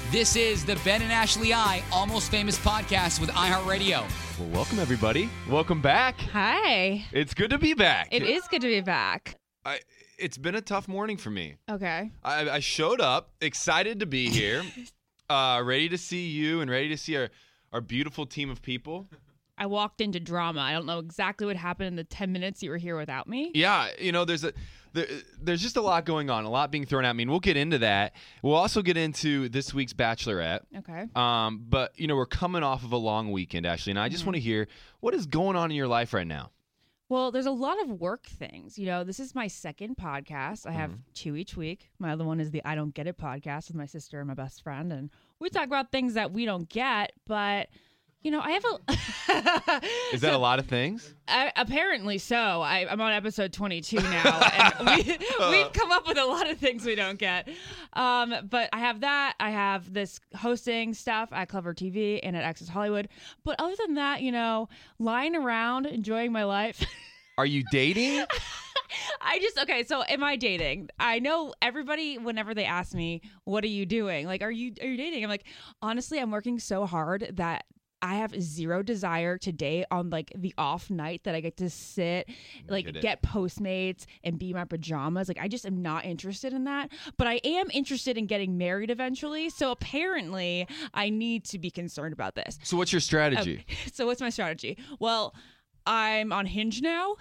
This is the Ben and Ashley I Almost Famous podcast with iHeartRadio. Well, welcome, everybody. Welcome back. Hi. It's good to be back. It is good to be back. It's been a tough morning for me. Okay. I showed up, excited to be here, ready to see you and ready to see our beautiful team of people. I walked into drama. I don't know exactly what happened in the 10 minutes you were here without me. Yeah, there's just a lot going on, a lot being thrown at me, and we'll get into that. We'll also get into this week's Bachelorette. Okay. But, we're coming off of a long weekend, Ashley, and I just want to hear what is going on in your life right now. Well, there's a lot of work things. This is my second podcast. I have 2 each week. My other one is the I Don't Get It podcast with my sister and my best friend, and we talk about things that we don't get, but... I have a... Is that a lot of things? Apparently so. I'm on episode 22 now, and we've come up with a lot of things we don't get. But I have that. I have this hosting stuff at Clever TV and at Access Hollywood. But other than that, lying around, enjoying my life. Are you dating? So am I dating? I know everybody, whenever they ask me, what are you doing? Like, are you dating? I'm like, honestly, I'm working so hard that I have zero desire today on the off night that I get to sit, get Postmates and be in my pajamas. I just am not interested in that. But I am interested in getting married eventually. So apparently I need to be concerned about this. So what's your strategy? So what's my strategy? Well, I'm on Hinge now.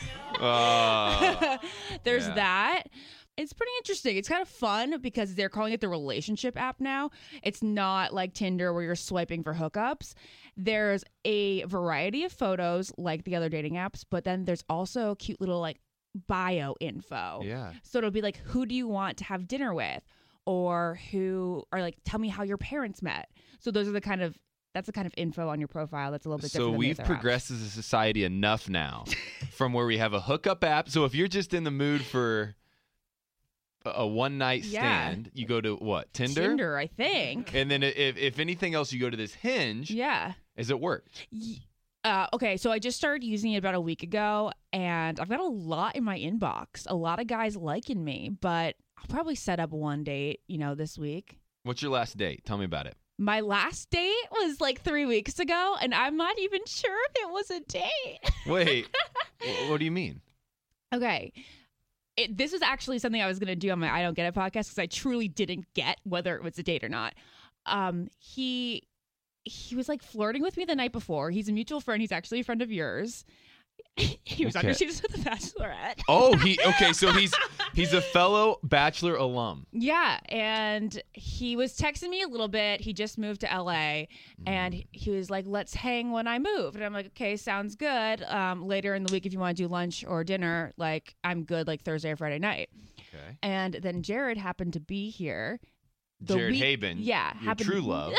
There's that. It's pretty interesting. It's kind of fun because they're calling it the relationship app now. It's not like Tinder where you're swiping for hookups. There's a variety of photos like the other dating apps, but then there's also cute little bio info. Yeah. So it'll be who do you want to have dinner with? Or tell me how your parents met. So that's the kind of info on your profile that's a little bit different. So we've progressed as a society enough now from where we have a hookup app. So if you're just in the mood for a one-night stand, you go to what? Tinder, I think. And then if anything else, you go to this Hinge. Yeah. Has it worked? Okay, so I just started using it about a week ago, and I've got a lot in my inbox. A lot of guys liking me, but I'll probably set up one date, this week. What's your last date? Tell me about it. My last date was 3 weeks ago, and I'm not even sure if it was a date. Wait, what do you mean? Okay. This is actually something I was going to do on my I Don't Get It podcast because I truly didn't get whether it was a date or not. He was flirting with me the night before. He's a mutual friend. He's actually a friend of yours. He was on your season with the Bachelorette. Oh, so he's a fellow Bachelor alum. Yeah, and he was texting me a little bit. He just moved to LA, and he was like, "Let's hang when I move." And I'm like, "Okay, sounds good. Later in the week, if you want to do lunch or dinner, I'm good. Thursday or Friday night." Okay. And then Jared happened to be here. Jared Haben. Yeah, your true love.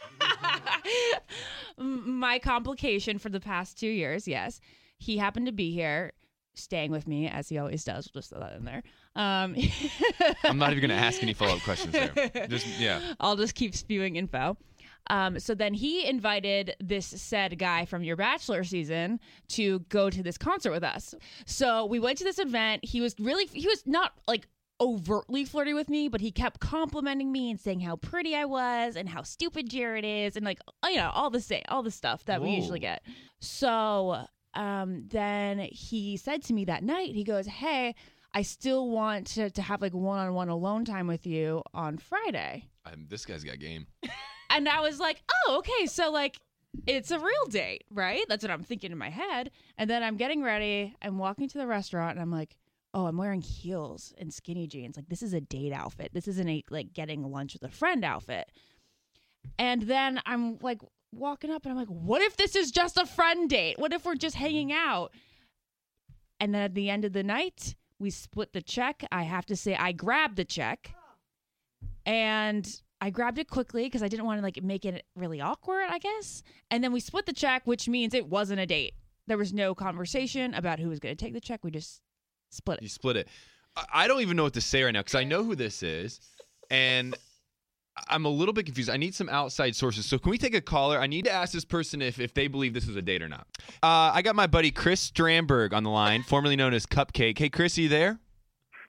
My complication for the past 2 years. Yes. He happened to be here, staying with me, as he always does. We'll just throw that in there. I'm not even going to ask any follow-up questions there. I'll just keep spewing info. So then he invited this said guy from your Bachelor season to go to this concert with us. So we went to this event. He was not overtly flirty with me, but he kept complimenting me and saying how pretty I was and how stupid Jared is and all the stuff that we usually get. So then he said to me that night, he goes, "Hey, I still want to have one-on-one alone time with you on Friday." This guy's got game. And I was like, "Oh, okay. So it's a real date, right?" That's what I'm thinking in my head. And then I'm getting ready. I'm walking to the restaurant and I'm like, "Oh, I'm wearing heels and skinny jeans. This is a date outfit. This isn't a getting lunch with a friend outfit." And then I'm walking up and I'm like, what if this is just a friend date? What if we're just hanging out? And then at the end of the night, we split the check. I have to say I grabbed the check and I grabbed it quickly because I didn't want to make it really awkward, I guess. And then we split the check, which means it wasn't a date. There was no conversation about who was going to take the check. We just split it. You split it. I don't even know what to say right now because I know who this is. And I'm a little bit confused. I need some outside sources. So can we take a caller? I need to ask this person if they believe this was a date or not. I got my buddy Chris Strandberg on the line, formerly known as Cupcake. Hey, Chris, are you there?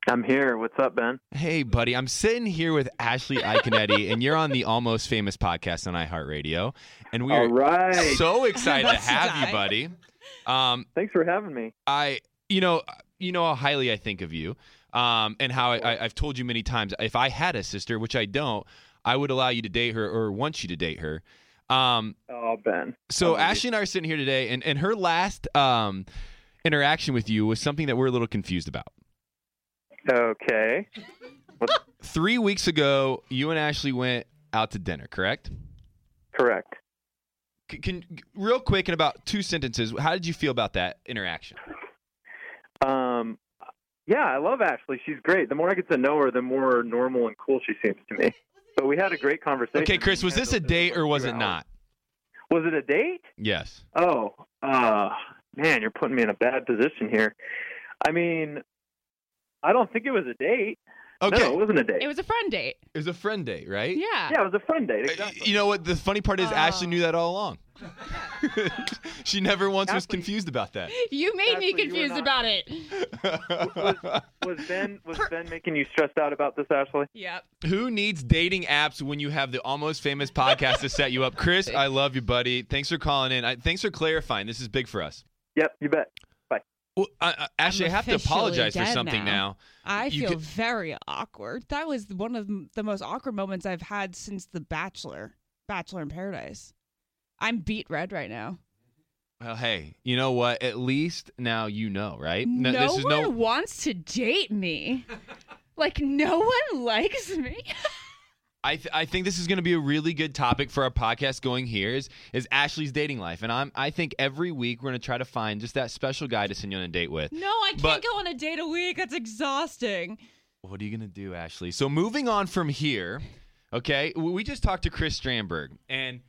I'm here. What's up, Ben? Hey, buddy. I'm sitting here with Ashley Iconetti, and you're on the Almost Famous podcast on iHeartRadio. And we All are right. so excited to Let's have you, die. buddy. Thanks for having me. You know how highly I think of you, and how I've told you many times, if I had a sister, which I don't, I would allow you to date her or want you to date her. Oh, Ben. So Oh, Ashley and I are sitting here today, and her last interaction with you was something that we're a little confused about. Okay. 3 weeks ago, you and Ashley went out to dinner, correct? Correct. Can real quick in about 2 sentences, how did you feel about that interaction? Yeah, I love Ashley. She's great. The more I get to know her, the more normal and cool she seems to me. But we had a great conversation. Okay, Chris, was this a date or was it not? Was it a date? Yes. Oh, man, you're putting me in a bad position here. I mean, I don't think it was a date. Okay. No, it wasn't a date. It was a friend date. It was a friend date, right? Yeah. Yeah, it was a friend date. Exactly. You know what? The funny part is Ashley knew that all along. She never once was Ashley- confused about that. You made me Ashley, you were confused not- about it. Was Ben making you stressed out about this, Ashley? Yep. Who needs dating apps when you have the Almost Famous podcast to set you up? Chris, I love you, buddy. Thanks for calling in. Thanks for clarifying. This is big for us. Yep, you bet. Well, Ashley, I have to officially apologize for dead something now. I You feel could- very awkward. That was one of the most awkward moments I've had since The Bachelor in Paradise. I'm beat red right now. Well, hey, you know what? At least now you know, right? No one wants to date me. Like, no one likes me. I think this is going to be a really good topic for our podcast going here is Ashley's dating life. And I think every week we're going to try to find just that special guy to send you on a date with. No, I can't But- go on a date a week. That's exhausting. What are you going to do, Ashley? So moving on from here, okay, we just talked to Chris Strandberg. And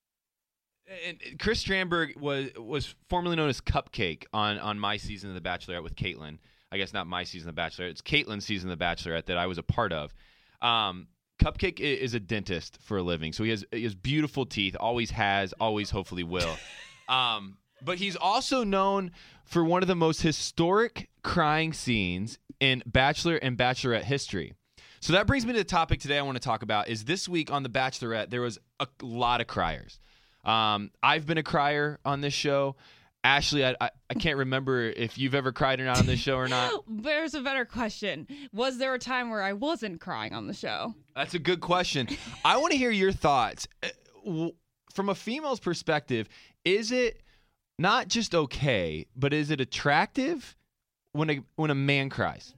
Chris Strandberg was formerly known as Cupcake on my season of The Bachelorette with Caitlyn. I guess not my season of The Bachelorette. It's Caitlyn's season of The Bachelorette that I was a part of. Cupcake is a dentist for a living, so he has beautiful teeth, always has, always hopefully will. But he's also known for one of the most historic crying scenes in Bachelor and Bachelorette history. So that brings me to the topic today I want to talk about is this week on The Bachelorette, there was a lot of criers. I've been a crier on this show. Ashley, I can't remember if you've ever cried or not on this show or not. There's a better question. Was there a time where I wasn't crying on the show? That's a good question. I want to hear your thoughts. From a female's perspective, is it not just okay, but is it attractive when a man cries?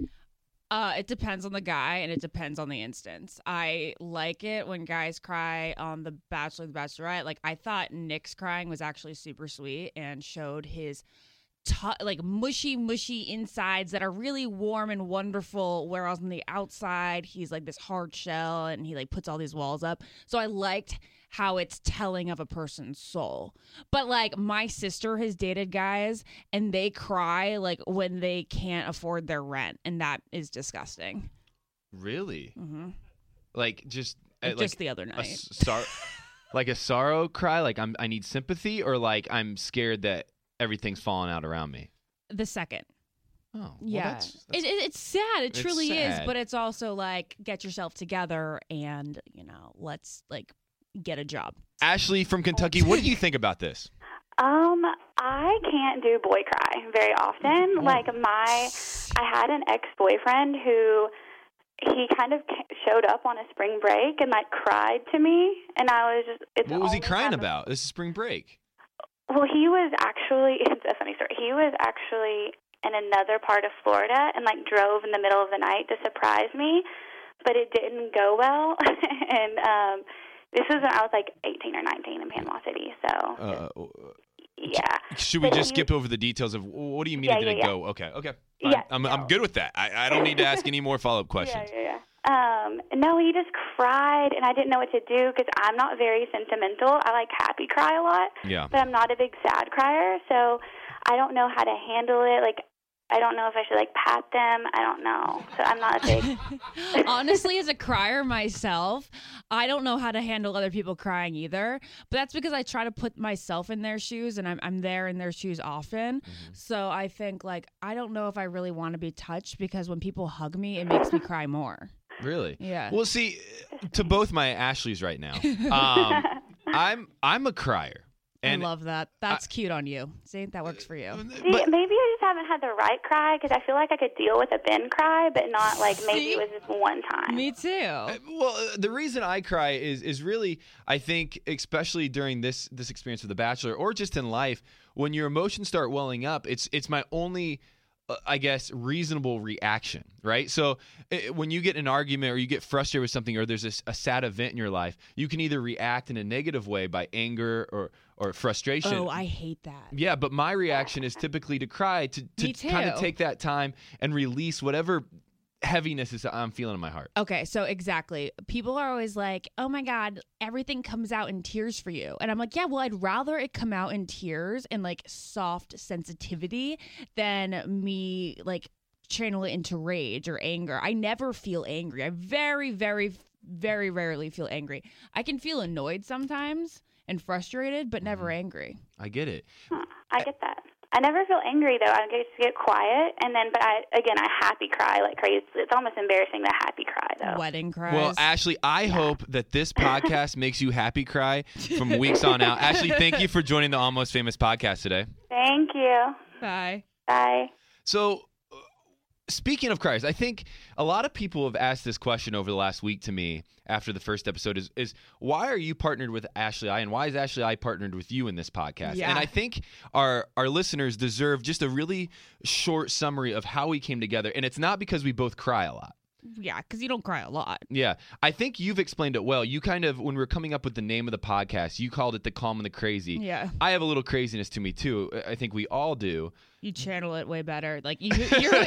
It depends on the guy and it depends on the instance. I like it when guys cry on The Bachelor, The Bachelorette. Like, I thought Nick's crying was actually super sweet and showed his like mushy insides that are really warm and wonderful, whereas on the outside he's like this hard shell and he like puts all these walls up. So I liked how it's telling of a person's soul. But like, my sister has dated guys and they cry like when they can't afford their rent, and that is disgusting. Really? Mm-hmm. Like just Just the other a night. like a sorrow cry, like I need sympathy, or like I'm scared that everything's falling out around me. The second. Oh, well, Yeah. that's It's sad. It It's truly is. sad. But it's also like, get yourself together and, let's like get a job. Ashley from Kentucky. What do you think about this? I can't do boy cry very often. Like I had an ex-boyfriend who he kind of showed up on a spring break and like cried to me, and I was just. What was he crying about? This is spring break. Well, he was actually. It's a funny story. He was actually in another part of Florida and like drove in the middle of the night to surprise me, but it didn't go well, and this was when I was like 18 or 19 in Panama City. So yeah. Should we But just he- skip over the details of what do you mean Yeah, it didn't yeah, yeah. go? Okay. Fine. Yeah, I'm no. good with that. I don't need to ask any more follow-up questions. Yeah. No, he just cried, and I didn't know what to do because I'm not very sentimental. I like happy cry a lot, Yeah. but I'm not a big sad crier, so I don't know how to handle it. Like, I don't know if I should like pat them. I don't know. So I'm not a big. Honestly, as a crier myself, I don't know how to handle other people crying either. But that's because I try to put myself in their shoes, and I'm there in their shoes often. So I think like I don't know if I really want to be touched, because when people hug me, it makes me cry more. Really? Yeah. Well, see, to both my Ashleys right now, I'm a crier. And I love that. That's cute on you. See, that works for you. See, maybe I just haven't had the right cry, because I feel like I could deal with a bin cry, but not like maybe it was just one time. Me too. Well, the reason I cry is really, I think, especially during this experience of The Bachelor, or just in life, when your emotions start welling up, it's my only, I guess, reasonable reaction, right? So when you get in an argument or you get frustrated with something, or there's a sad event in your life, you can either react in a negative way by anger or frustration. Oh, I hate that. Yeah, but my reaction is typically to cry, to kind of take that time and release whatever heaviness is I'm feeling in my heart. Okay, so exactly. People are always like, oh my God, everything comes out in tears for you. And I'm like, yeah, well, I'd rather it come out in tears and like soft sensitivity than me like channel it into rage or anger. I never feel angry. I very, very, very rarely feel angry. I can feel annoyed sometimes and frustrated, but never angry. I get it. I get that. I never feel angry, though. I just get quiet, and then, but I happy cry like crazy. It's almost embarrassing to happy cry, though. Wedding cries. Well, Ashley, I hope that this podcast makes you happy cry from weeks on out. Ashley, thank you for joining the Almost Famous podcast today. Thank you. Bye. Bye. So, speaking of cries, I think a lot of people have asked this question over the last week to me after the first episode is why are you partnered with Ashley I, and why is Ashley I partnered with you in this podcast? Yeah. And I think our listeners deserve just a really short summary of how we came together. And it's not because we both cry a lot. Yeah, because you don't cry a lot. Yeah. I think you've explained it well. You kind of, when we were coming up with the name of the podcast, you called it The Calm and the Crazy. Yeah. I have a little craziness to me, too. I think we all do. You channel it way better. Like you're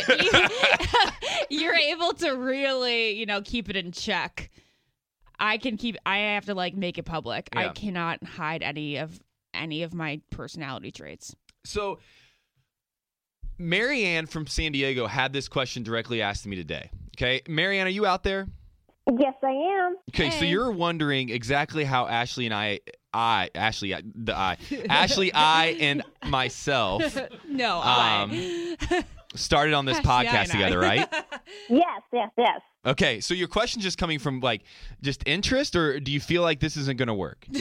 able to really, keep it in check. I have to like make it public. Yeah. I cannot hide any of my personality traits. So Marianne from San Diego had this question directly asked to me today. Okay, Marianne, are you out there? Yes, I am. Okay, so you're wondering exactly how Ashley and Ashley I and myself started on this podcast together, right? Yes. Okay, so your question's just coming from like just interest, or do you feel like this isn't going to work? No.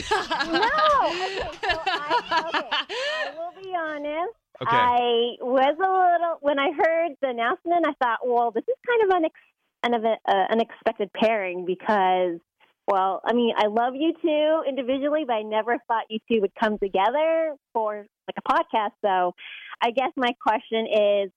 I will be honest. Okay. I was a little, when I heard the announcement, I thought, well, this is kind of an unexpected pairing because, well, I mean, I love you two individually, but I never thought you two would come together for like a podcast. So I guess my question is,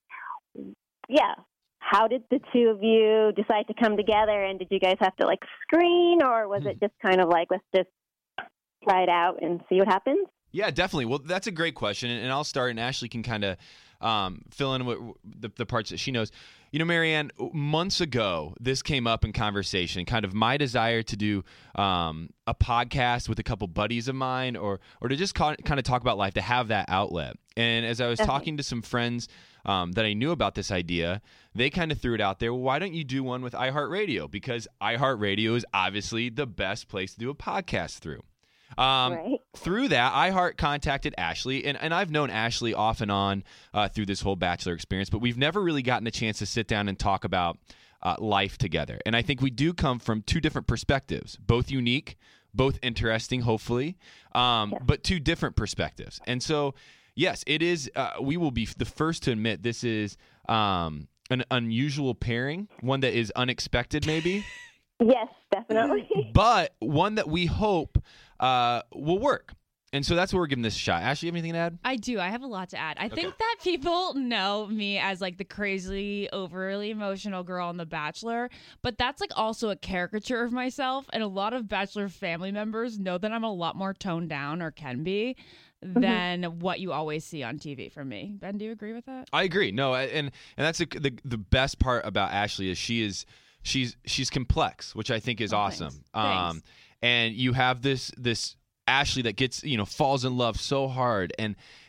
how did the two of you decide to come together, and did you guys have to like screen, or was it just kind of like, let's just try it out and see what happens? Yeah, definitely. Well, that's a great question, and I'll start, and Ashley can kind of fill in what the parts that she knows. Marianne, months ago, this came up in conversation, kind of my desire to do a podcast with a couple buddies of mine, or to just kind of talk about life, to have that outlet. And as I was talking to some friends that I knew about this idea, they kind of threw it out there. Well, why don't you do one with iHeartRadio? Because iHeartRadio is obviously the best place to do a podcast through. Right. Through that, iHeart contacted Ashley, and I've known Ashley off and on through this whole Bachelor experience, but we've never really gotten a chance to sit down and talk about life together. And I think we do come from two different perspectives, both unique, both interesting, hopefully, but two different perspectives. And so, yes, it is. We will be the first to admit this is an unusual pairing, one that is unexpected, maybe. Yes, definitely. But one that we hope will work. And so that's what we're giving this a shot. Ashley, you have anything to add? I do. I have a lot to add. I think that people know me as like the crazy, overly emotional girl on The Bachelor, but that's like also a caricature of myself. And a lot of Bachelor family members know that I'm a lot more toned down, or can be, than what you always see on TV from me. Ben, do you agree with that? I agree. No, and that's the best part about Ashley is she's complex, which I think is awesome. Thanks. And you have this Ashley that gets, falls in love so hard, and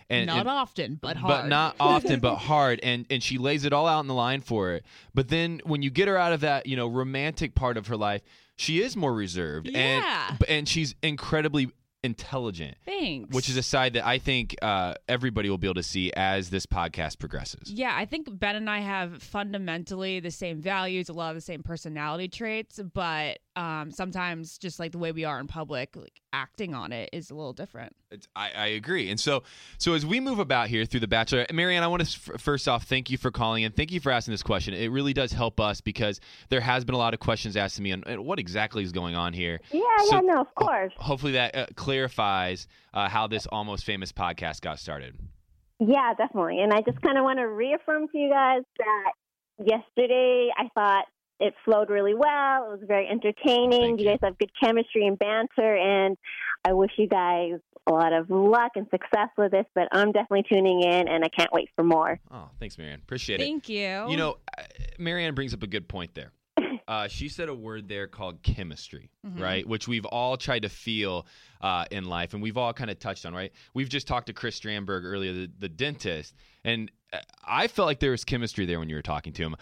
And Not often, but hard. But not often, but hard. And she lays it all out in the line for it. But then when you get her out of that, romantic part of her life, she is more reserved. Yeah. And she's incredibly intelligent. Thanks. Which is a side that I think everybody will be able to see as this podcast progresses. Yeah, I think Ben and I have fundamentally the same values, a lot of the same personality traits, but sometimes just like the way we are in public, like acting on it is a little different. I agree. And so as we move about here through The Bachelor, Marianne, I want to first off thank you for calling and thank you for asking this question. It really does help us because there has been a lot of questions asked to me on what exactly is going on here. Yeah, no, of course. Hopefully that clarifies how this Almost Famous podcast got started. Yeah, definitely. And I just kind of want to reaffirm to you guys that yesterday I thought it flowed really well. It was very entertaining. You guys have good chemistry and banter, and I wish you guys a lot of luck and success with this, but I'm definitely tuning in, and I can't wait for more. Oh, thanks, Marianne. Appreciate it. Thank you. Marianne brings up a good point there. She said a word there called chemistry, right? Which we've all tried to feel in life, and we've all kind of touched on, right? We've just talked to Chris Strandberg earlier, the dentist, and I felt like there was chemistry there when you were talking to him.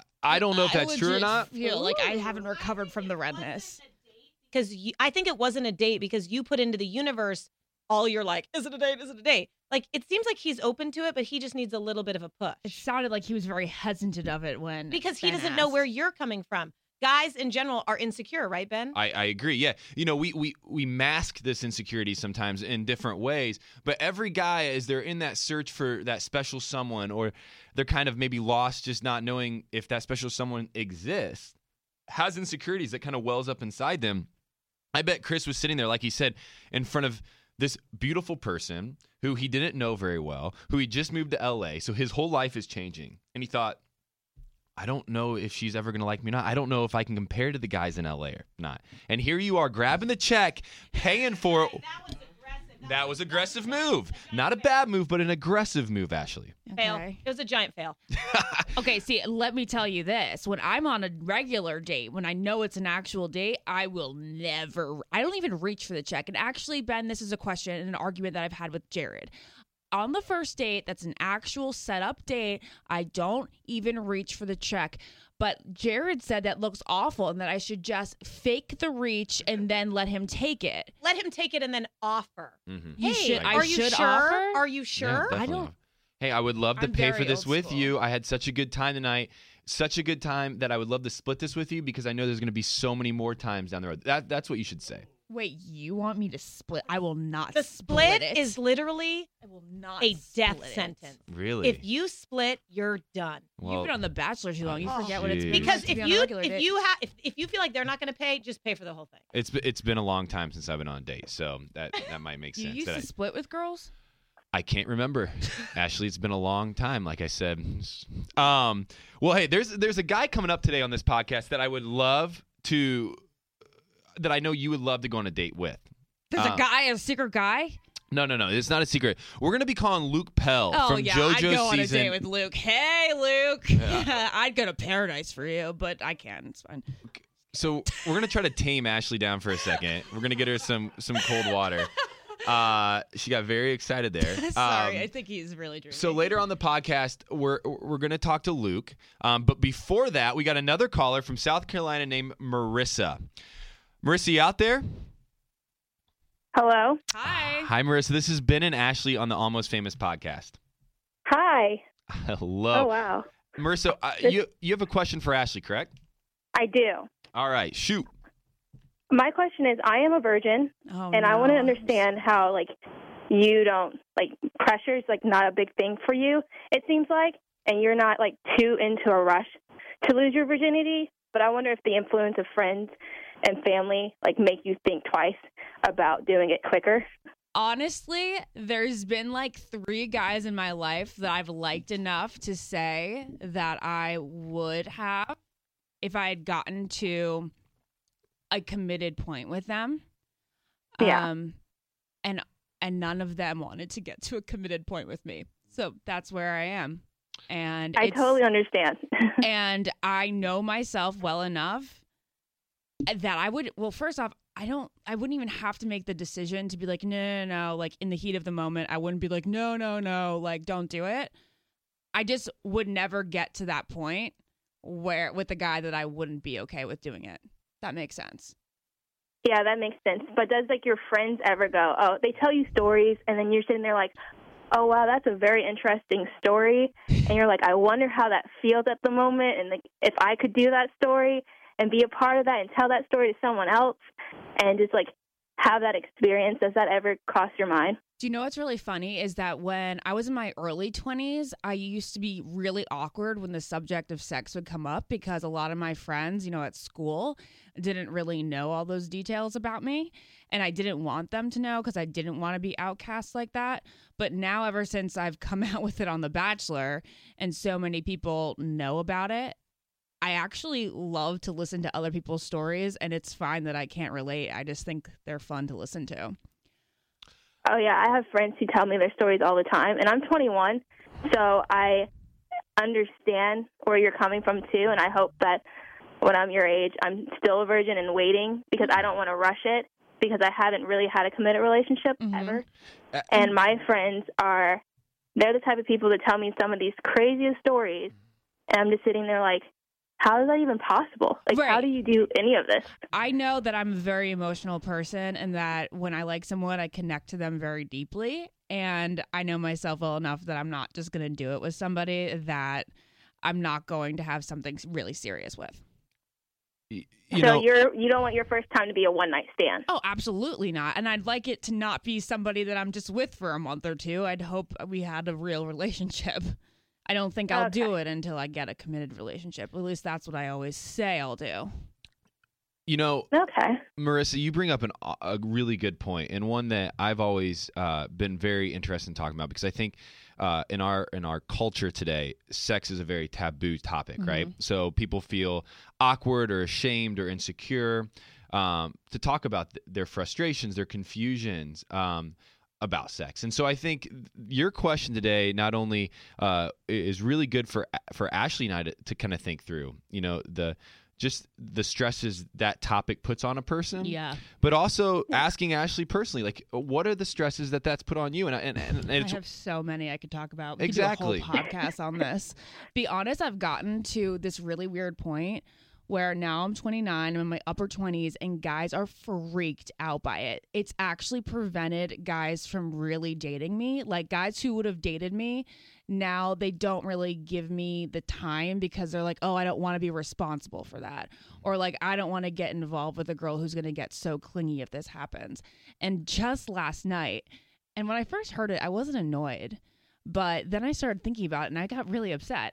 I don't know if that's true or not. I feel like I haven't recovered from the redness. Because I think it wasn't a date because you put into the universe all your like, is it a date? Is it a date? Like, it seems like he's open to it, but he just needs a little bit of a push. It sounded like he was very hesitant of it when because he Ben doesn't know asked. where you're coming from. Guys in general are insecure, right, Ben? I agree. Yeah. We mask this insecurity sometimes in different ways, but every guy, as they're in that search for that special someone, or they're kind of maybe lost just not knowing if that special someone exists, has insecurities that kind of wells up inside them. I bet Chris was sitting there, like he said, in front of this beautiful person who he didn't know very well, who he just moved to LA, so his whole life is changing. And he thought, I don't know if she's ever going to like me or not. I don't know if I can compare to the guys in LA or not. And here you are grabbing the check, paying for it. That was aggressive move. Not a bad move, but an aggressive move, Ashley. Fail. Okay. It was a giant fail. Okay, see, let me tell you this. When I'm on a regular date, when I know it's an actual date, I don't even reach for the check. And actually, Ben, this is a question and an argument that I've had with Jared. On the first date, that's an actual set-up date, I don't even reach for the check. But Jared said that looks awful and that I should just fake the reach and then let him take it. Let him take it and then offer. Mm-hmm. Hey, I are you should sure? offer? Are you sure? Yeah, I don't. Hey, I would love to I'm pay for very this old with school. you. I had such a good time tonight. Such a good time that I would love to split this with you because I know there's going to be so many more times down the road. That's what you should say. Wait, you want me to split? I will not The split split it. is literally I will not a death split it. sentence. Really? If you split, you're done. You've been on The Bachelor too long. You Oh, forget what it's been geez. Because like to be if on a you regular date. if you feel like they're not going to pay, just pay for the whole thing. It's been a long time since I've been on a date, so that might make You sense. used That to split with girls? I can't remember. Ashley, it's been a long time, like I said. Well, hey, there's a guy coming up today on this podcast that I would love to, that I know you would love to go on a date with. There's a secret guy? No, it's not a secret. We're gonna be calling Luke Pell Oh, from yeah, JoJo's I'd go on a season. date with Luke. Hey, Luke. I'd go to paradise for you, but I can't. It's fine. So we're gonna try to tame Ashley down for a second. We're gonna get her some cold water. She got very excited there. Sorry, I think he's really drinking. So later on the podcast, we're going to talk to Luke. But before that, we got another caller from South Carolina named Marissa. Marissa, you out there? Hello. Hi. Hi, Marissa. This is Ben and Ashley on the Almost Famous podcast. Hi. Hello. Oh, wow. Marissa, you have a question for Ashley, correct? I do. All right, shoot. My question is, I am a virgin, Oh, and I want to understand how, like, you don't, like, pressure is, like, not a big thing for you, it seems like, and you're not, like, too into a rush to lose your virginity, but I wonder if the influence of friends and family, like, make you think twice about doing it quicker. Honestly, there's been like 3 guys in my life that I've liked enough to say that I would have if I had gotten to a committed point with them. Yeah. And none of them wanted to get to a committed point with me. So that's where I am. And I totally understand. and I know myself well enough that I would, well, first off, I wouldn't even have to make the decision to be like, no, like in the heat of the moment, I wouldn't be like, no, like don't do it. I just would never get to that point where with a guy that I wouldn't be okay with doing it. That makes sense. Yeah, that makes sense. But does like your friends ever go, oh, they tell you stories and then you're sitting there like, oh, wow, that's a very interesting story. And you're like, I wonder how that feels at the moment. And like, if I could do that story and be a part of that and tell that story to someone else and just like have that experience, does that ever cross your mind? Do you know what's really funny is that when I was in my early 20s, I used to be really awkward when the subject of sex would come up because a lot of my friends, at school didn't really know all those details about me. And I didn't want them to know because I didn't want to be outcast like that. But now, ever since I've come out with it on The Bachelor and so many people know about it, I actually love to listen to other people's stories, and it's fine that I can't relate. I just think they're fun to listen to. Oh, yeah. I have friends who tell me their stories all the time, and I'm 21, so I understand where you're coming from, too, and I hope that when I'm your age, I'm still a virgin and waiting because I don't want to rush it because I haven't really had a committed relationship ever. And my friends they're the type of people that tell me some of these craziest stories, and I'm just sitting there like, how is that even possible? Like, Right. How do you do any of this? I know that I'm a very emotional person and that when I like someone, I connect to them very deeply. And I know myself well enough that I'm not just going to do it with somebody that I'm not going to have something really serious with. You don't want your first time to be a one-night stand. Oh, absolutely not. And I'd like it to not be somebody that I'm just with for a month or two. I'd hope we had a real relationship. I don't think I'll do it until I get a committed relationship. At least that's what I always say I'll do. Okay. Marissa, you bring up a really good point, and one that I've always been very interested in talking about because I think in our culture today, sex is a very taboo topic, right? So people feel awkward or ashamed or insecure to talk about their frustrations, their confusions about sex. And so I think your question today not only is really good for Ashley and I to kind of think through, the stresses that topic puts on a person. Yeah. But also asking Ashley personally, like, what are the stresses that's put on you? And I have so many I could talk about. We Exactly. could do a whole podcast on this. Be honest, I've gotten to this really weird point where now I'm 29, I'm in my upper 20s, and guys are freaked out by it. It's actually prevented guys from really dating me. Like, guys who would have dated me, now they don't really give me the time because they're like, oh, I don't want to be responsible for that. Or like, I don't want to get involved with a girl who's going to get so clingy if this happens. And just last night, and when I first heard it, I wasn't annoyed. But then I started thinking about it, and I got really upset.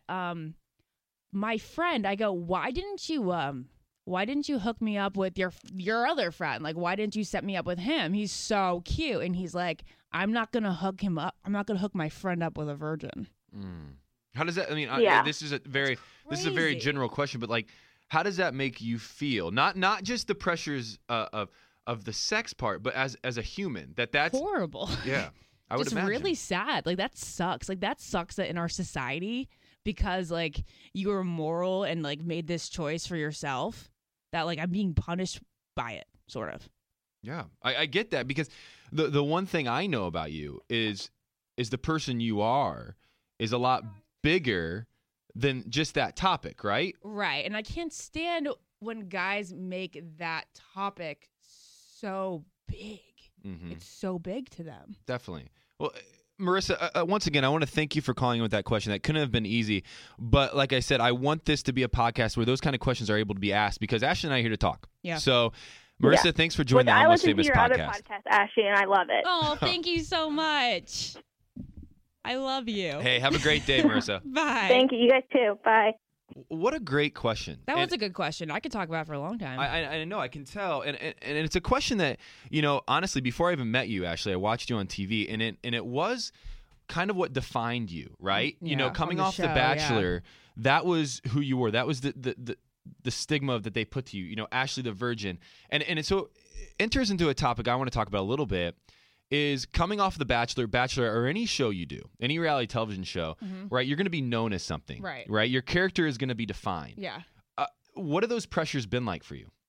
My friend, I go, why didn't you hook me up with your other friend? Like, why didn't you set me up with him? He's so cute. And he's like, I'm not going to hook him up. I'm not going to hook my friend up with a virgin. How does that, this is a very general question, but like, how does that make you feel? Not just the pressures of the sex part, but as a human, that's horrible. Yeah. I would just imagine. really sad. Like, that sucks. Like, that sucks that in our society, because like you were moral and like made this choice for yourself, that like I'm being punished by it, sort of. Yeah, I get that, because the one thing I know about you is the person you are is a lot bigger than just that topic, right? Right. And I can't stand when guys make that topic so big. It's so big to them. Definitely. Well, Marissa, once again, I want to thank you for calling in with that question. That couldn't have been easy. But like I said, I want this to be a podcast where those kind of questions are able to be asked, because Ashley and I are here to talk. Yeah. So, Marissa, thanks for joining the I Almost listen Famous to your other podcast. podcast, Ashley, and I love it. Oh, thank you so much. I love you. Hey, have a great day, Marissa. Bye. Thank you. You guys too. Bye. What a great question. That was a good question. I could talk about it for a long time. I know, I can tell, and it's a question that, honestly, before I even met you, Ashley, I watched you on TV, and it was kind of what defined you, right? Yeah, coming on the off show, The Bachelor, that was who you were. That was the stigma that they put to you, Ashley the Virgin, and it so enters into a topic I want to talk about a little bit. Is coming off The Bachelor, or any show you do, any reality television show, right? You're going to be known as something, Right. Right? Your character is going to be defined. Yeah. What have those pressures been like for you?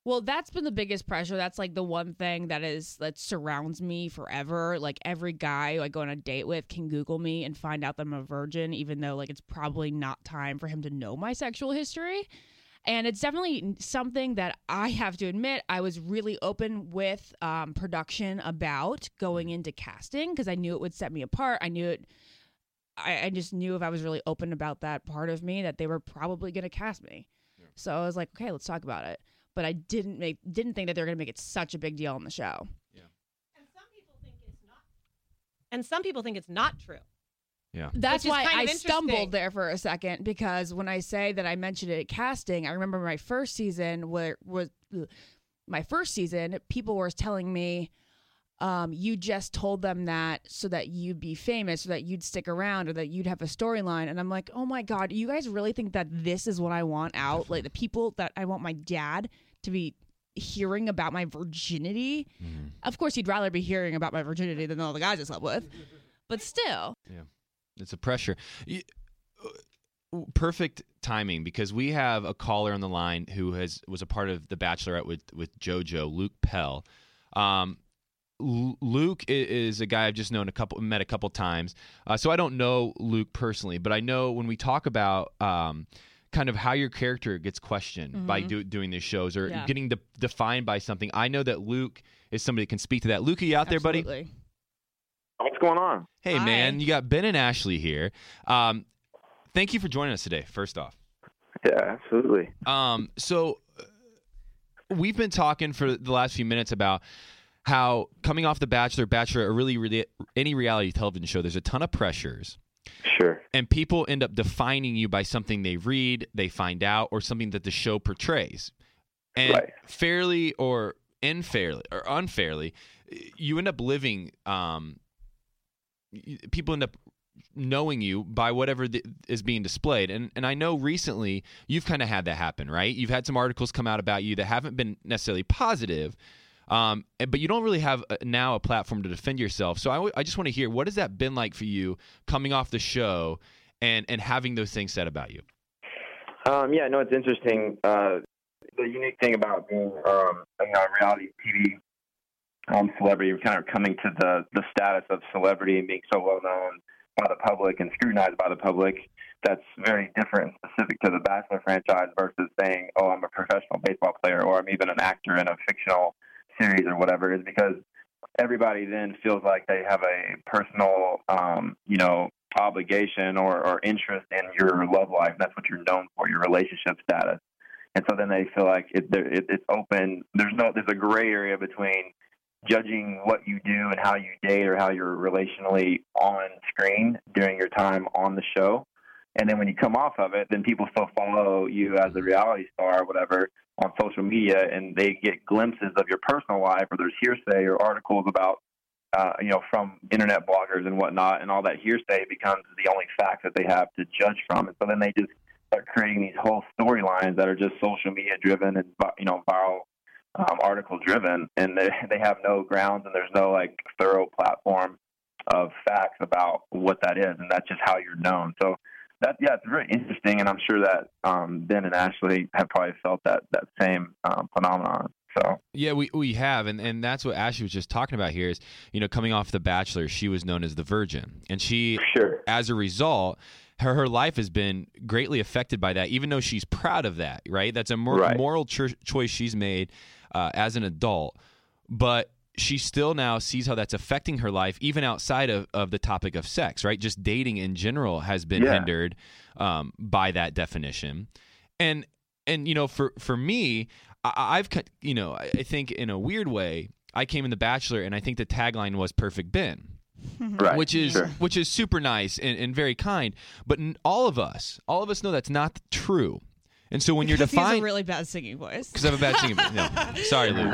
Well, that's been the biggest pressure. That's like the one thing that surrounds me forever. Like every guy I go on a date with can Google me and find out that I'm a virgin, even though like it's probably not time for him to know my sexual history. And it's definitely something that I have to admit I was really open with production about going into casting because I knew it would set me apart. I knew it. I just knew if I was really open about that part of me that they were probably going to cast me. Yeah. So I was like, okay, let's talk about it. But I didn't think that they were going to make it such a big deal on the show. Yeah. And some people think it's not. And some people think it's not true. Yeah. That's why I interesting. stumbled there for a second, because when I say that I mentioned it at casting, I remember my first season people were telling me, you just told them that so that you'd be famous, so that you'd stick around, or that you'd have a storyline. And I'm like, oh my God, you guys really think that this is what I want out? Definitely. Like the people that I want my dad to be hearing about my virginity? Mm-hmm. Of course, he'd rather be hearing about my virginity than all the guys I slept with. But still. Yeah. It's a pressure. Perfect timing, because we have a caller on the line who was a part of The Bachelorette with JoJo, Luke Pell. Luke is a guy I've just met a couple times. So I don't know Luke personally, but I know when we talk about kind of how your character gets questioned by doing these shows or getting defined by something, I know that Luke is somebody that can speak to that. Luke, are you out there, buddy? What's going on? Hey, Hi. man, you got Ben and Ashley here. Thank you for joining us today, first off. Yeah, absolutely. So we've been talking for the last few minutes about how coming off The Bachelor, or really any reality television show, there's a ton of pressures. Sure. And people end up defining you by something they read, they find out, or something that the show portrays. And fairly or unfairly, you end up living people end up knowing you by whatever is being displayed. And I know recently you've kind of had that happen, right? You've had some articles come out about you that haven't been necessarily positive, but you don't really have now a platform to defend yourself. So I just want to hear, what has that been like for you coming off the show and having those things said about you? Yeah, no, it's interesting. The unique thing about being a reality TV celebrity, kind of coming to the status of celebrity and being so well known by the public and scrutinized by the public, that's very different and specific to the Bachelor franchise versus saying, oh, I'm a professional baseball player, or I'm even an actor in a fictional series or whatever, is because everybody then feels like they have a personal, obligation or interest in your love life. That's what you're known for, your relationship status. And so then they feel like it's open. There's a gray area between judging what you do and how you date or how you're relationally on screen during your time on the show. And then when you come off of it, then people still follow you as a reality star or whatever on social media, and they get glimpses of your personal life, or there's hearsay or articles about, from internet bloggers and whatnot, and all that hearsay becomes the only fact that they have to judge from. And so then they just start creating these whole storylines that are just social media driven and, viral article driven, and they have no grounds, and there's no thorough platform of facts about what that is, and that's just how you're known. So it's very interesting, and I'm sure that Ben and Ashley have probably felt that same phenomenon. So yeah, we have, and that's what Ashley was just talking about here is, coming off The Bachelor, she was known as the Virgin, and she, as a result, her life has been greatly affected by that, even though she's proud of that, right? That's a moral choice she's made as an adult, but she still now sees how that's affecting her life, even outside of the topic of sex, right? Just dating in general has been hindered by that definition. And for me, I think in a weird way, I came in The Bachelor, and I think the tagline was Perfect Ben. Right. Which is super nice and very kind, but all of us know that's not true. And so when you're defined, he has a really bad singing voice. Because I have a bad singing voice. No, sorry, Luke.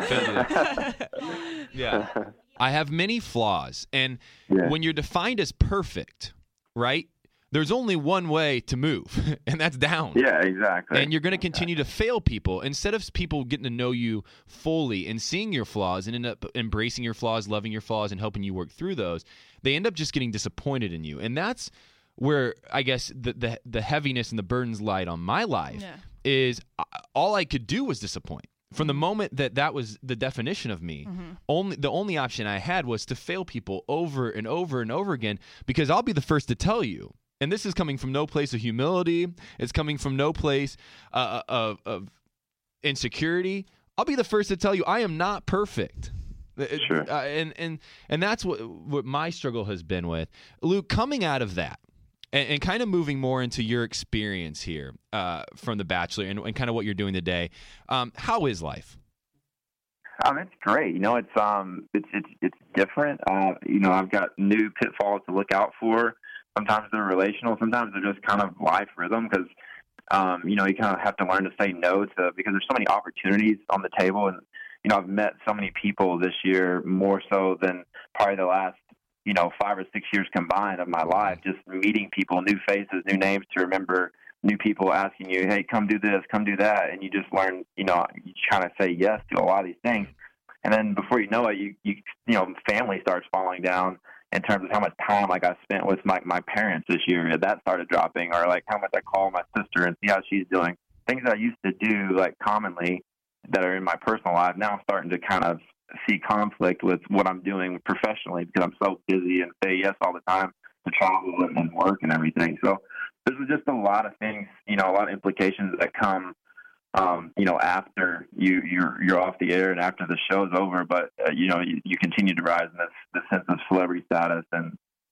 Yeah, I have many flaws, and when you're defined as perfect, right? There's only one way to move, and that's down. Yeah, exactly. And you're going to continue to fail people instead of people getting to know you fully and seeing your flaws and end up embracing your flaws, loving your flaws, and helping you work through those. They end up just getting disappointed in you, and that's where I guess the heaviness and the burdens lied on my life is all I could do was disappoint From the moment that was the definition of me, the only option I had was to fail people over and over and over again, because I'll be the first to tell you. And this is coming from no place of humility. It's coming from no place of insecurity. I'll be the first to tell you I am not perfect. Sure. And that's what my struggle has been with. Luke, coming out of that and kind of moving more into your experience here from The Bachelor and kind of what you're doing today, how is life? It's great. It's different. I've got new pitfalls to look out for. Sometimes they're relational. Sometimes they're just kind of life rhythm, because you kind of have to learn to say no to, because there's so many opportunities on the table. And I've met so many people this year, more so than probably the last 5 or 6 years combined of my life. Just meeting people, new faces, new names to remember, new people asking you, hey, come do this, come do that, and you just learn. You kind of say yes to a lot of these things, and then before you know it, you family starts falling down. In terms of how much time I spent with my parents this year, that started dropping, or how much I call my sister and see how she's doing. Things that I used to do commonly that are in my personal life, now I'm starting to kind of see conflict with what I'm doing professionally, because I'm so busy and say yes all the time to travel and work and everything. So there's just a lot of things, a lot of implications that come after you're off the air and after the show's over, but you continue to rise in this sense of celebrity status, and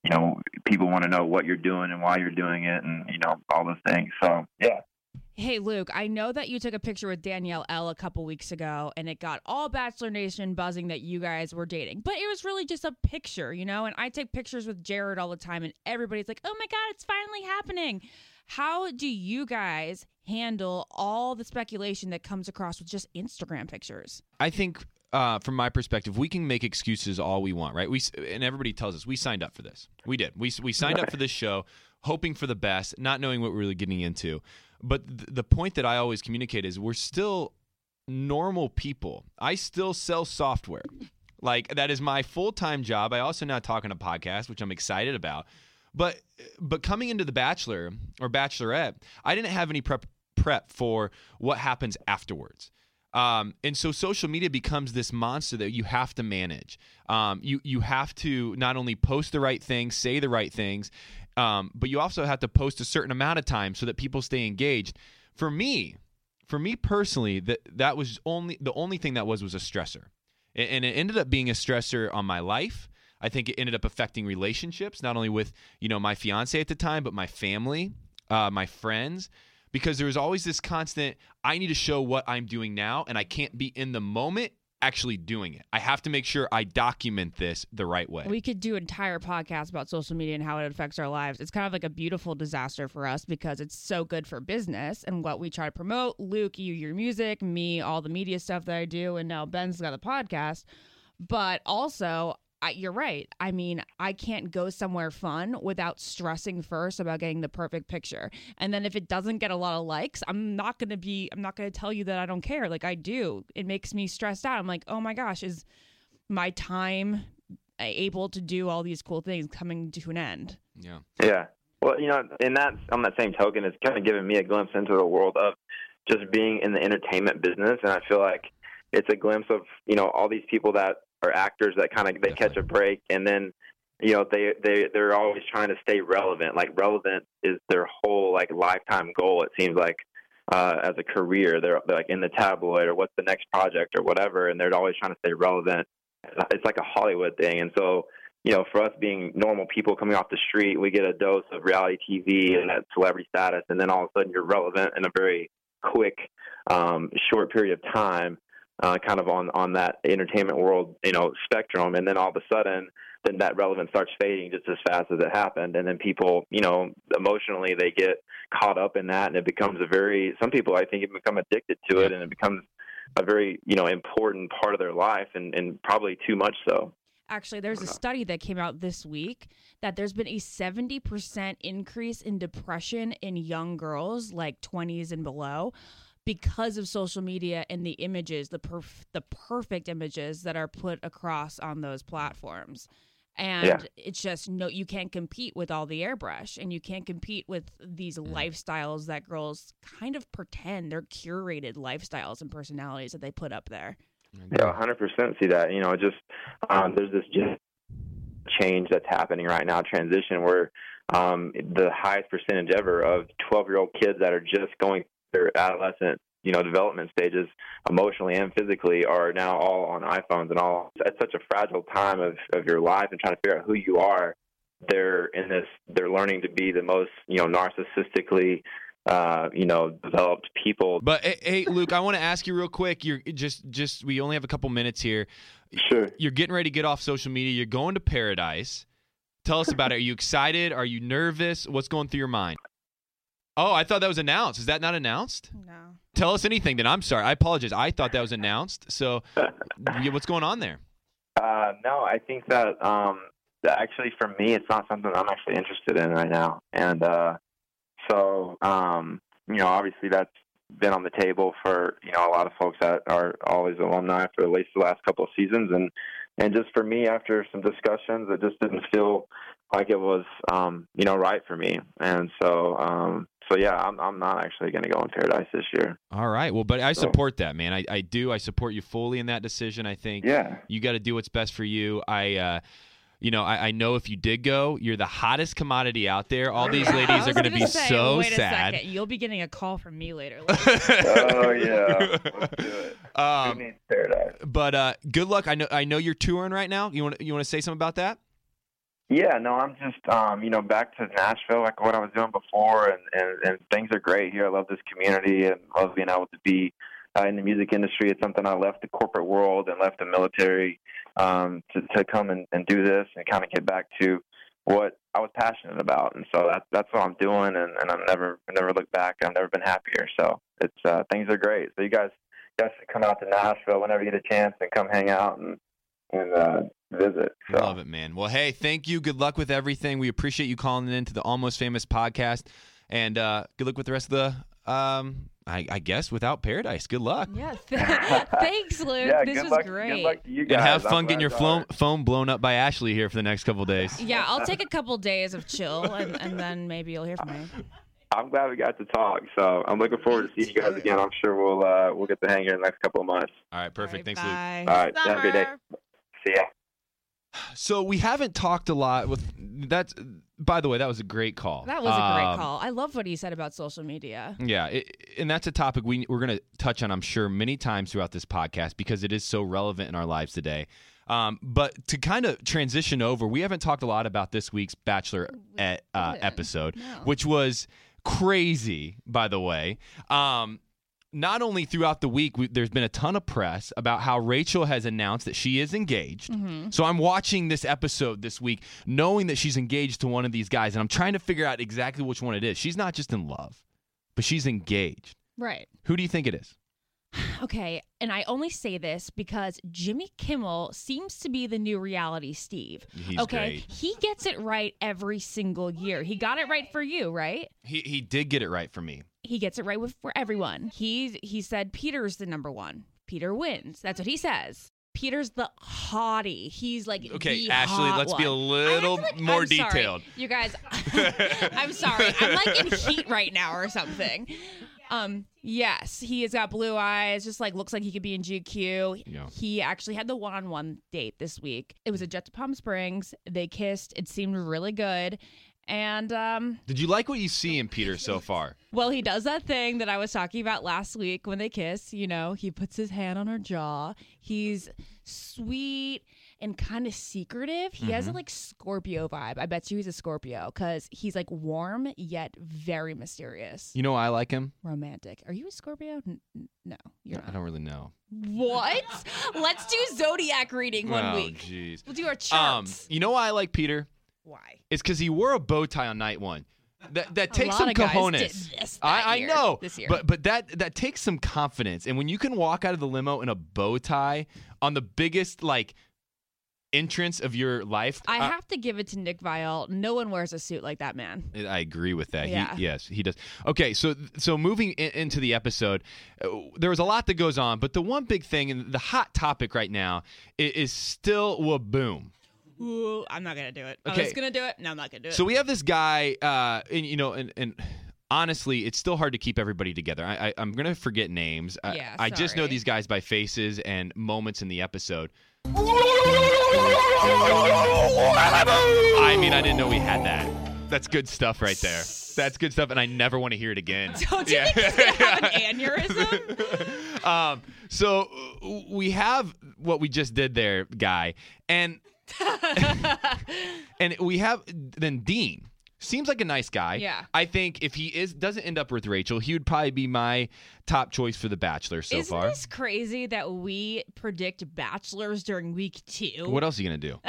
people want to know what you're doing and why you're doing it, and all those things. So yeah. Hey, Luke, I know that you took a picture with Danielle L a couple weeks ago, and it got all Bachelor Nation buzzing that you guys were dating. But it was really just a picture, and I take pictures with Jared all the time, and everybody's like, oh my God, it's finally happening. How do you guys handle all the speculation that comes across with just Instagram pictures? I think from my perspective, we can make excuses all we want, right? And everybody tells us we signed up for this. We did. We signed up for this show, hoping for the best, not knowing what we're really getting into. But the point that I always communicate is we're still normal people. I still sell software. That is my full-time job. I also now talk on a podcast, which I'm excited about. But coming into The Bachelor or Bachelorette, I didn't have any prep for what happens afterwards. And so social media becomes this monster that you have to manage. You have to not only post the right things, say the right things, but you also have to post a certain amount of time so that people stay engaged. For me personally, that was the only thing that was a stressor. And it ended up being a stressor on my life. I think it ended up affecting relationships, not only with, my fiance at the time, but my family, my friends, because there was always this constant, I need to show what I'm doing now, and I can't be in the moment actually doing it. I have to make sure I document this the right way. We could do an entire podcast about social media and how it affects our lives. It's kind of like a beautiful disaster for us because it's so good for business and what we try to promote. Luke, your music, me, all the media stuff that I do, and now Ben's got the podcast. But also, you're right. I mean, I can't go somewhere fun without stressing first about getting the perfect picture. And then if it doesn't get a lot of likes, I'm not going to tell you that I don't care. I do. It makes me stressed out. I'm like, oh my gosh, is my time able to do all these cool things coming to an end? Yeah. Yeah. Well, and that's on that same token, it's kind of given me a glimpse into the world of just being in the entertainment business. And I feel like it's a glimpse of, all these people that are actors that they catch a break, and then they're always trying to stay relevant. Relevant is their whole lifetime goal. It seems like as a career, they're in the tabloid or what's the next project or whatever, and they're always trying to stay relevant. It's like a Hollywood thing, and so for us being normal people coming off the street, we get a dose of reality TV and that celebrity status, and then all of a sudden you're relevant in a very quick, short period of time. Kind of on that entertainment world, spectrum, and then all of a sudden, then that relevance starts fading just as fast as it happened, and then people, emotionally they get caught up in that, and it becomes some people I think become addicted to it, and it becomes a very important part of their life, and probably too much so. Actually, there's a study that came out this week that there's been a 70% increase in depression in young girls, 20s and below, because of social media and the images, the perfect images that are put across on those platforms. And it's just, no, you can't compete with all the airbrush, and you can't compete with these lifestyles that girls kind of pretend. They're curated lifestyles and personalities that they put up there. Yeah, 100% see that. Just there's this change that's happening right now, transition, where the highest percentage ever of 12-year-old kids that are just going through their adolescent development stages, emotionally and physically, are now all on iPhones and all. At such a fragile time of your life and trying to figure out who you are, they're learning to be the most, narcissistically, developed people. But hey, Luke, I want to ask you real quick. You're just we only have a couple minutes here. Sure. You're getting ready to get off social media. You're going to Paradise. Tell us about it. Are you excited? Are you nervous? What's going through your mind? Oh, I thought that was announced. Is that not announced? No. Tell us anything then. I'm sorry. I apologize. I thought that was announced. So what's going on there? No, I think that actually for me, it's not something I'm actually interested in right now. And so, obviously that's been on the table for, a lot of folks that are always alumni for at least the last couple of seasons. And just for me, after some discussions, it just didn't feel like it was, right for me. And so, yeah, I'm not actually going to go in Paradise this year. All right. Well, but I support that, man. I do. I support you fully in that decision. I think you got to do what's best for you. I know if you did go, you're the hottest commodity out there. All these ladies are going to be so wait sad. A second. You'll be getting a call from me later. Oh, yeah. Let's do it. Who needs Paradise? But good luck. I know you're touring right now. You want to say something about that? Yeah, no, I'm just, back to Nashville, like what I was doing before, and things are great here. I love this community and love being able to be in the music industry. It's something I left the corporate world and left the military to come and do this and kind of get back to what I was passionate about. And so that's what I'm doing, and I've never looked back. I've never been happier. So it's things are great. So you guys should come out to Nashville whenever you get a chance and come hang out and visit. So. Love it, man. Well, hey, thank you. Good luck with everything. We appreciate you calling in to the Almost Famous podcast, and good luck with the rest of the I guess without Paradise. Good luck. Yeah. Thanks, Luke. Yeah, this was luck, great. Good luck to you guys. And have fun getting your phone blown up by Ashley here for the next couple of days. Yeah, I'll take a couple days of chill, and then maybe you'll hear from me. I'm glad we got to talk. So I'm looking forward to seeing you guys again. I'm sure we'll get to hang here in the next couple of months. All right, perfect. All right, Thanks, bye. Luke. All right, have a good day. See ya. So we haven't talked a lot with that. By the way, that was a great call. That was a great call. I love what he said about social media. Yeah, and that's a topic we're going to touch on, I'm sure, many times throughout this podcast because it is so relevant in our lives today. But to kind of transition over, we haven't talked a lot about this week's Bachelorette episode, which was crazy, by the way. Not only throughout the week, there's been a ton of press about how Rachel has announced that she is engaged. Mm-hmm. So I'm watching this episode this week knowing that she's engaged to one of these guys, and I'm trying to figure out exactly which one it is. She's not just in love, but she's engaged. Right. Who do you think it is? Okay, and I only say this because Jimmy Kimmel seems to be the new reality Steve. He's great. He gets it right every single year. He got it right for you, right? He did get it right for me. He gets it right for everyone. He said Peter's the number one. Peter wins. That's what he says. Peter's the hottie. He's like okay, the Ashley, hot let's one. be a little more I'm detailed. Sorry. You guys, I'm sorry. I'm like in heat right now or something. Yes, he has got blue eyes, just like looks like he could be in GQ. Yeah. He actually had the one-on-one date this week. It was a jet to Palm Springs. They kissed. It seemed really good. And did you like what you see in Peter so far? Well, he does that thing that I was talking about last week when they kiss. You know, he puts his hand on her jaw. He's sweet and kind of secretive. He has a like Scorpio vibe. I bet you he's a Scorpio because he's like warm yet very mysterious. You know why I like him? Romantic. Are you a Scorpio? No, you're not. I don't really know. What? Let's do zodiac reading one week. Oh, jeez. We'll do our charts. You know why I like Peter? Why? It's because he wore a bow tie on night one. That takes some lot of guys cojones. did this I year, know, this year. but that takes some confidence. And when you can walk out of the limo in a bow tie on the biggest like entrance of your life, I have to give it to Nick Viall. No one wears a suit like that man. I agree with that. Yeah. Yes, he does. Okay, so moving into the episode, there was a lot that goes on, but the one big thing and the hot topic right now is still Waboom. Ooh, I'm not gonna do it. Okay. I was gonna do it. No, I'm not gonna do it. So we have this guy, and honestly, it's still hard to keep everybody together. I'm going to forget names. Yeah, I just know sorry. these guys by faces and moments in the episode. I mean, I didn't know we had that. That's good stuff right there. That's good stuff, and I never want to hear it again. Don't you think he's gonna have an aneurysm? So we have what we just did there, Guy, and we have then Dean. Seems like a nice guy. Yeah. I think if he doesn't end up with Rachel, he would probably be my top choice for The Bachelor so Isn't far. this crazy that we predict bachelors during week 2? What else are you gonna do?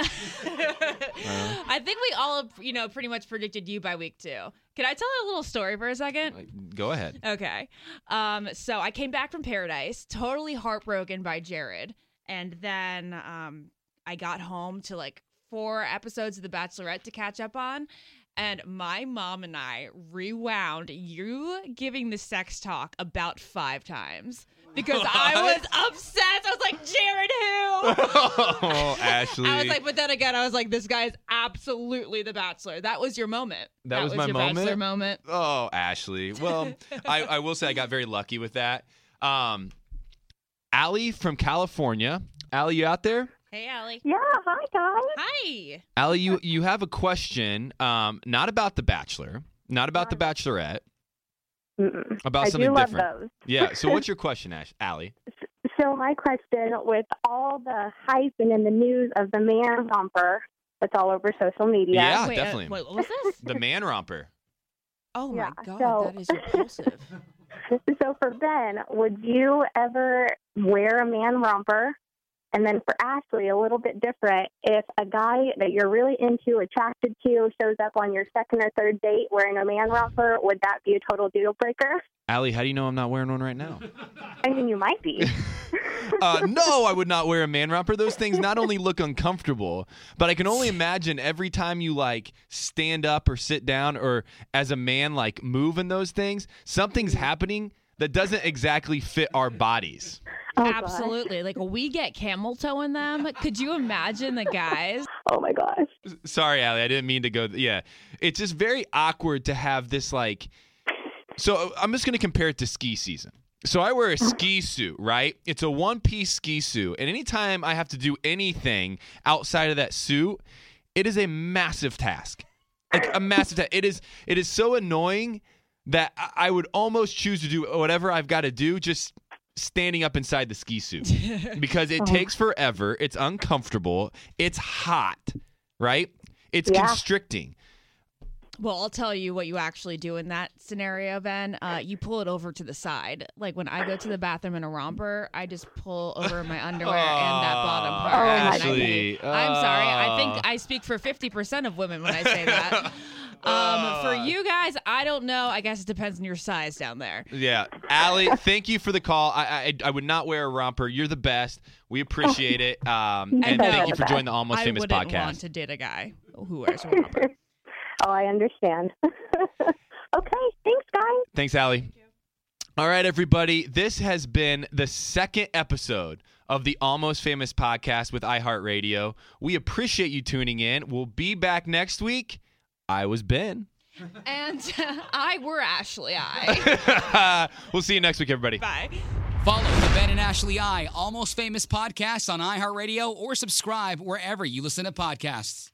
I think we all, pretty much predicted you by week 2. Can I tell a little story for a second? Go ahead. Okay. So I came back from Paradise, totally heartbroken by Jared. And then I got home to like 4 episodes of The Bachelorette to catch up on. And my mom and I rewound you giving the sex talk about 5 times. Because I was obsessed. I was like, Jared who? Oh, Ashley. I was like, but then again, I was like, this guy is absolutely The Bachelor. That was your moment. That was my your moment? Bachelor moment. Oh, Ashley. Well, I will say I got very lucky with that. Allie from California. Allie, you out there? Hey, Allie. Yeah, hi guys. Hi. Allie, you have a question, not about The Bachelor, not about The Bachelorette, Mm-mm. about I something do love different. those. Yeah. So what's your question, Allie? So my question, with all the hype and in the news of the man romper that's all over social media. Yeah, Wait, definitely. wait, what was this? The man romper. Oh, my Yeah, God. so- That is repulsive. So for Ben, would you ever wear a man romper? And then for Ashley, a little bit different. If a guy that you're really into, attracted to, shows up on your second or third date wearing a man romper, would that be a total deal breaker? Allie, how do you know I'm not wearing one right now? I mean, you might be. No, I would not wear a man romper. Those things not only look uncomfortable, but I can only imagine every time you like stand up or sit down or as a man like move in those things, something's happening that doesn't exactly fit our bodies. Oh, Absolutely. Like, we get camel toe in them. Could you imagine the guys? gosh. Oh, my gosh. Sorry, Allie, I didn't mean to go. Yeah, it's just very awkward to have this like. So I'm just going to compare it to ski season. So I wear a ski suit, right? It's a one-piece ski suit. And anytime I have to do anything outside of that suit, it is a massive task. Like a massive task. It is so annoying that I would almost choose to do whatever I've got to do just standing up inside the ski suit because it takes forever. It's uncomfortable. It's hot, right? It's constricting. Well, I'll tell you what you actually do in that scenario, Ben. You pull it over to the side. Like, when I go to the bathroom in a romper, I just pull over my underwear and that bottom part. Oh, And Ashley. I'm sorry. I think I speak for 50% of women when I say that. For you guys, I don't know. I guess it depends on your size down there. Yeah. Allie, thank you for the call. I would not wear a romper. You're the best. We appreciate it. And thank you for joining the Almost I Famous wouldn't podcast. want to date a guy who wears a romper. Oh, I understand. Okay, thanks, guys. Thanks, Allie. All right, everybody. This has been the second episode of the Almost Famous podcast with iHeartRadio. We appreciate you tuning in. We'll be back next week. I was Ben. And I were Ashley. We'll see you next week, everybody. Bye. Follow the Ben and Ashley I Almost Famous podcast on iHeartRadio or subscribe wherever you listen to podcasts.